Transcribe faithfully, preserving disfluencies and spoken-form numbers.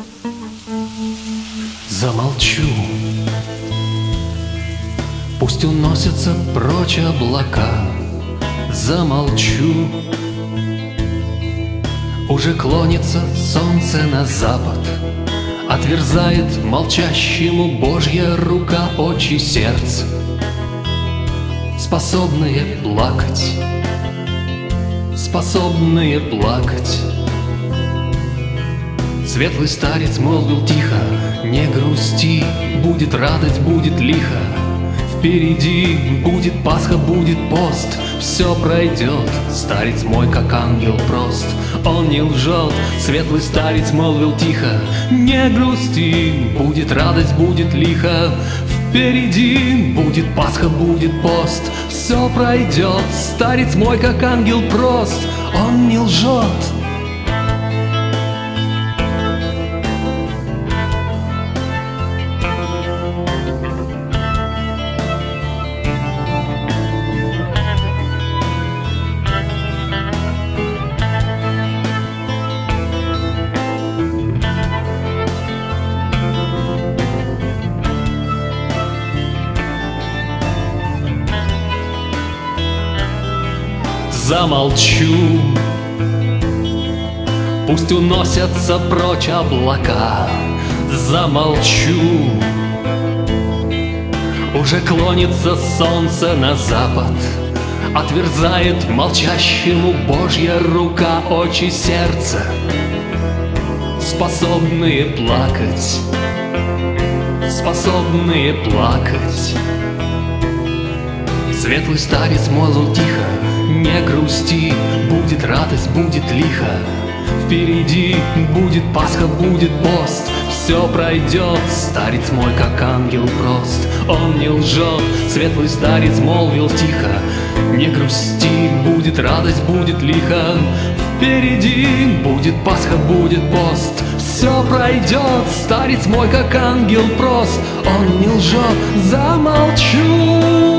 Замолчу, пусть уносятся прочь облака. Замолчу, уже клонится солнце на запад. Отверзает молчащему Божья рука очи сердца, способные плакать, способные плакать. Светлый старец молвил тихо: не грусти, будет радость, будет лихо. Впереди будет Пасха, будет пост, все пройдет. Старец мой, как ангел прост, он не лжет. Светлый старец молвил тихо: не грусти, будет радость, будет лихо. Впереди будет Пасха, будет пост, все пройдет. Старец мой, как ангел прост, он не лжет. Замолчу, пусть уносятся прочь облака. Замолчу, уже клонится солнце на запад. Отверзает молчащему Божья рука очи сердца, способные плакать, способные плакать. Светлый старец молвил тихо: не грусти, будет радость, будет лихо. Впереди будет Пасха, будет пост, все пройдет. Старец мой, как ангел прост, он не лжет. Светлый старец молвил тихо: не грусти, будет радость, будет лихо. Впереди будет Пасха, будет пост, все пройдет. Старец мой, как ангел прост, он не лжет. Замолчу,